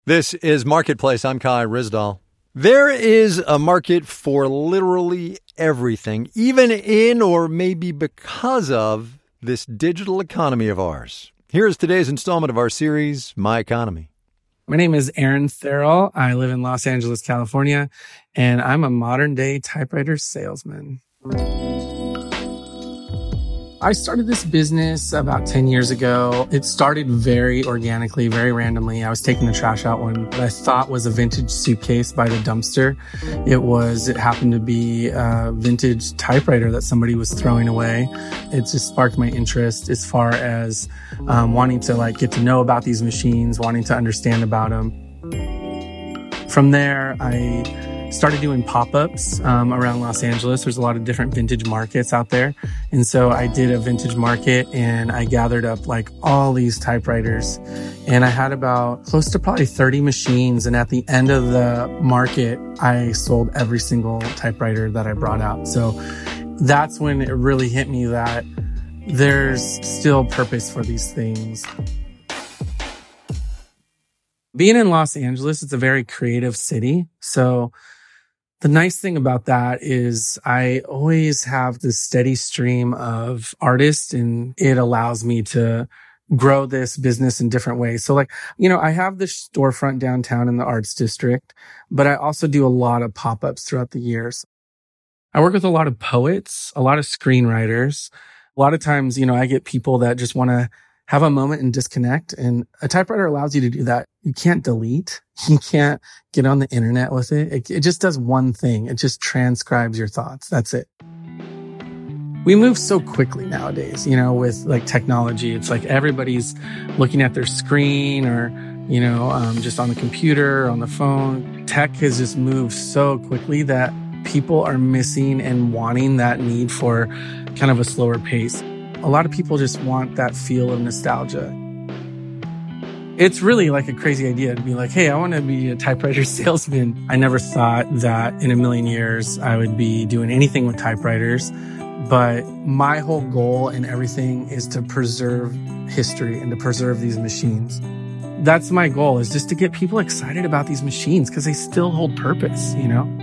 This is Marketplace. I'm Kai Ryssdal. There is a market for literally everything, even in or maybe because of this digital economy of ours. Here is today's installment of our series, My Economy. My name is Aaron Therrell. I live in Los Angeles, California, and I'm a modern-day typewriter salesman. I started this business about 10 years ago. It started very organically, very randomly. I was taking the trash out one that I thought was a vintage suitcase by the dumpster. It happened to be a vintage typewriter that somebody was throwing away. It just sparked my interest as far as wanting to get to know about these machines, wanting to understand about them. From there, I started doing pop-ups around Los Angeles. There's a lot of different vintage markets out there. And so I did a vintage market and I gathered up all these typewriters. And I had about close to probably 30 machines. And at the end of the market, I sold every single typewriter that I brought out. So that's when it really hit me that there's still purpose for these things. Being in Los Angeles, it's a very creative city. So the nice thing about that is I always have this steady stream of artists, and it allows me to grow this business in different ways. So I have this storefront downtown in the Arts District, but I also do a lot of pop-ups throughout the years. I work with a lot of poets, a lot of screenwriters. A lot of times, I get people that just want to have a moment and disconnect. And a typewriter allows you to do that. You can't delete. You can't get on the internet with it. It just does one thing. It just transcribes your thoughts. That's it. We move so quickly nowadays, with technology. It's everybody's looking at their screen or, just on the computer, on the phone. Tech has just moved so quickly that people are missing and wanting that need for kind of a slower pace. A lot of people just want that feel of nostalgia. It's really a crazy idea to be hey, I want to be a typewriter salesman. I never thought that in a million years I would be doing anything with typewriters. But my whole goal and everything is to preserve history and to preserve these machines. That's my goal, is just to get people excited about these machines because they still hold purpose,